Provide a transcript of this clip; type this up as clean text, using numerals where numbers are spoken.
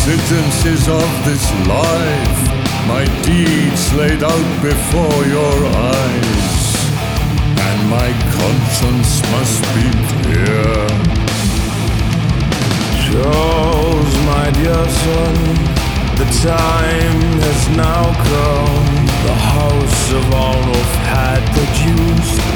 sentences of this life, my deeds laid out before your eyes, and my conscience must be clear. Charles, my dear son, the time has now come. The house of Arnulf had produced